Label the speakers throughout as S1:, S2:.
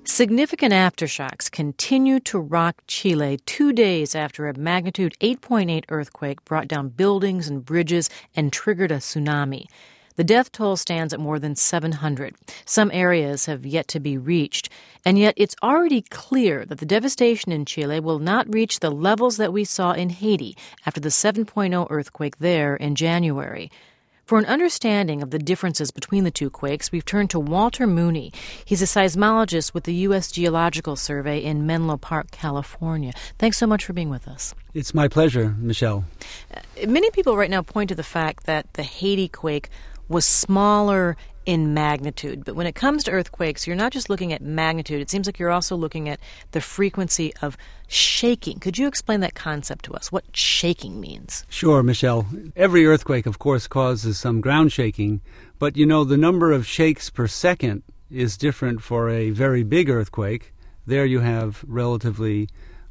S1: Significant aftershocks continue to rock Chile 2 days after a magnitude 8.8 earthquake brought down buildings and bridges and triggered a tsunami. The death toll stands at more than 700. Some areas have yet to be reached, and yet it's already clear that the devastation in Chile will not reach the levels that we saw in Haiti after the 7.0 earthquake there in January. For an understanding of the differences between the two quakes, we've turned to Walter Mooney. He's a seismologist with the U.S. Geological Survey in Menlo Park, California. Thanks so much for being with us.
S2: It's my pleasure, Michelle.
S1: Many people right now point to the fact that the Haiti quake was smaller in magnitude. But when it comes to earthquakes, you're not just looking at magnitude. It seems like you're also looking at the frequency of shaking. Could you explain that concept to us, what shaking means?
S2: Sure, Michelle. Every earthquake, of course, causes some ground shaking. But, the number of shakes per second is different for a very big earthquake. There you have relatively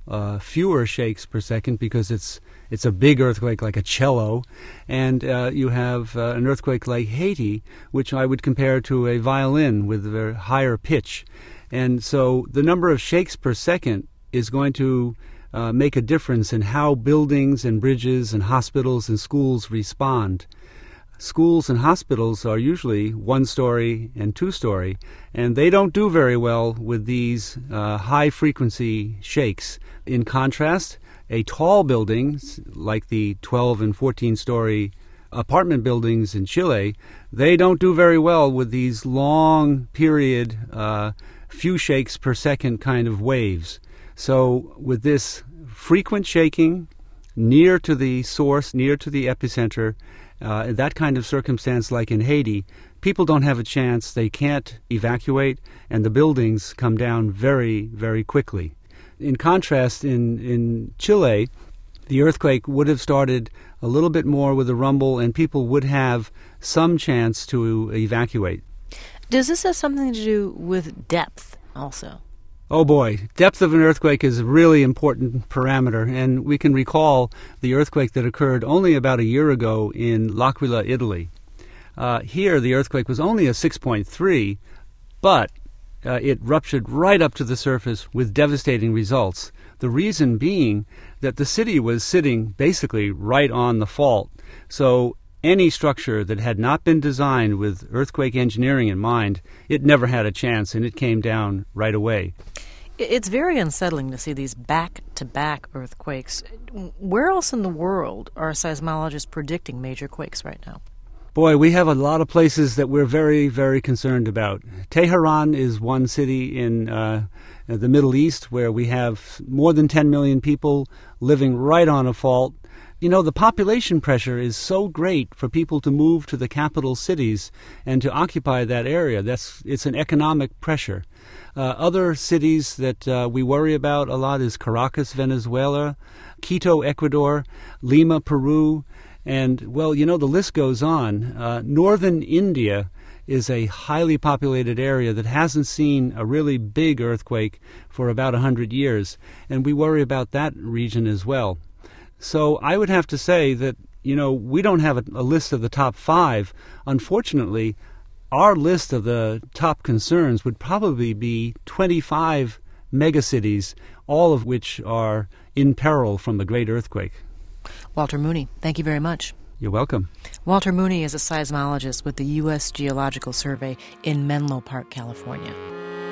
S2: fewer shakes per second because it's a big earthquake like a cello, and you have an earthquake like Haiti, which I would compare to a violin with a very higher pitch. And so the number of shakes per second is going to make a difference in how buildings and bridges and hospitals and schools respond. Schools and hospitals are usually 1-story and 2-story, and they don't do very well with these high-frequency shakes. In contrast, a tall building, like the 12- and 14-story apartment buildings in Chile, they don't do very well with these long-period, few shakes per second kind of waves. So with this frequent shaking near to the source, near to the epicenter, that kind of circumstance like in Haiti, people don't have a chance, they can't evacuate, and the buildings come down very, very quickly. In contrast, in Chile, the earthquake would have started a little bit more with a rumble, and people would have some chance to evacuate.
S1: Does this have something to do with depth also?
S2: Oh boy, depth of an earthquake is a really important parameter, and we can recall the earthquake that occurred only about a year ago in L'Aquila, Italy. Here, the earthquake was only a 6.3, but it ruptured right up to the surface with devastating results. The reason being that the city was sitting basically right on the fault. So any structure that had not been designed with earthquake engineering in mind, it never had a chance, and it came down right away.
S1: It's very unsettling to see these back-to-back earthquakes. Where else in the world are seismologists predicting major quakes right now?
S2: Boy, we have a lot of places that we're very, very concerned about. Tehran is one city in the Middle East where we have more than 10 million people living right on a fault. The population pressure is so great for people to move to the capital cities and to occupy that area. It's an economic pressure. Other cities that we worry about a lot is Caracas, Venezuela, Quito, Ecuador, Lima, Peru, and, well, the list goes on. Northern India is a highly populated area that hasn't seen a really big earthquake for about 100 years, and we worry about that region as well. So I would have to say that, we don't have a list of the top 5. Unfortunately, our list of the top concerns would probably be 25 megacities, all of which are in peril from a great earthquake.
S1: Walter Mooney, thank you very much.
S2: You're welcome.
S1: Walter Mooney is a seismologist with the U.S. Geological Survey in Menlo Park, California.